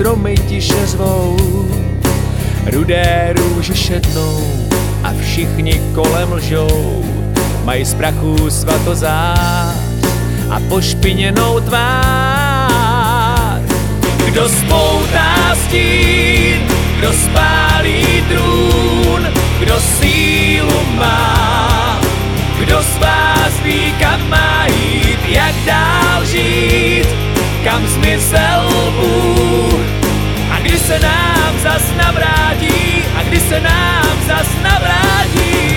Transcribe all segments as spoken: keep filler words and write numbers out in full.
stromy tiše řvou, rudé růže šednou a všichni kolem lžou. Mají z prachu svatozář a pošpiněnou tvář. Kdo spoutá stín, kdo spálí trůn, kdo sílu má, kdo z vás ví, kam má jít, jak dál žít, kam zmizel Bůh. A kdy se nám zas navrátí, a kdy se nám zas navrátí.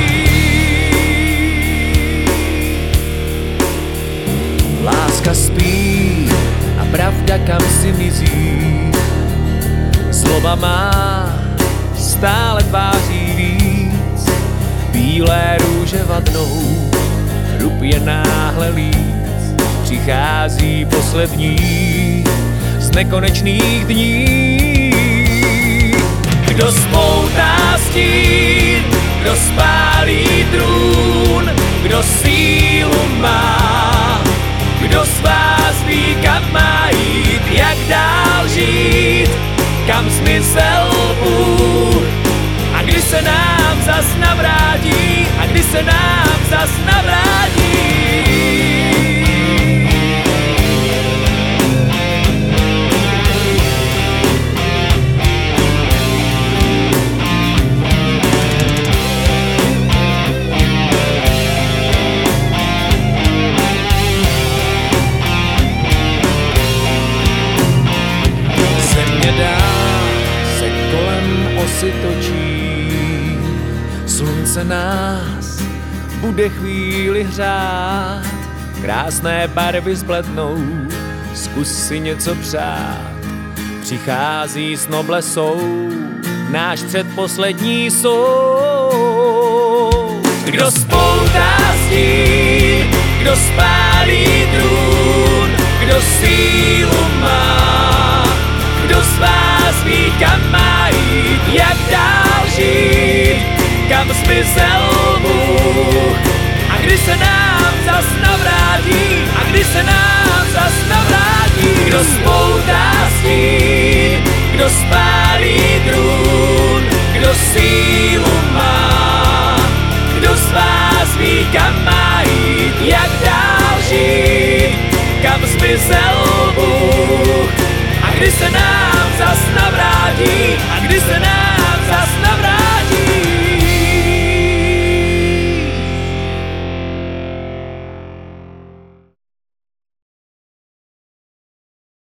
Láska spí a pravda kam si mizí, slova má stále tváří víc, bílé růže vadnou, hrup je náhle líc, přichází poslední z nekonečných dní. Kdo spoutá stín, kdo spálí trůn, kdo sílu má, kdo z vás ví, kam má jít, jak dál žít, kam zmizel Bůh. A kdy se nám zas navrátí, a kdy se nám zas navrátí. Si točí, slunce nás bude chvíli hřát, krásné barvy zblednou, zkus si něco přát. Přichází s noblesou náš předposlední soud. Kdo spoutá stín, kdo spálí trůn, kdo sílu má, kdo z vás ví, kam má jít, jak dál žít, kam zmizel Bůh. A kdy se nám zas navrátí, a kdy se nám zas navrátí. Kdo spoutá stín, kdo spálí trůn, kdo sílu má, kdo z vás ví, kam má jít, jak dál žít, kam zmizel Bůh. A kdy se nám zas navrátí, a kdy se nám zas navrátí.